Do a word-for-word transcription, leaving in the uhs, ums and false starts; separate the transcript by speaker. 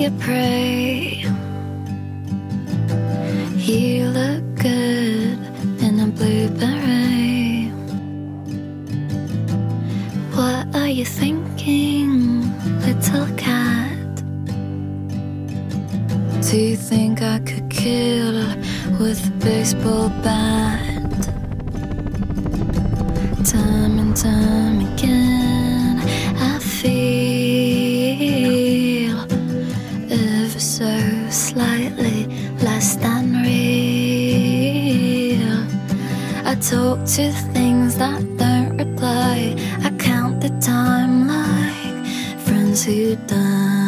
Speaker 1: your prey. You look good in a blue beret. What are you thinking, little cat? Do you think I could kill with a baseball bat? Time and time again I feel ever so slightly less than real. I talk to things that don't reply. I count the time like friends who die.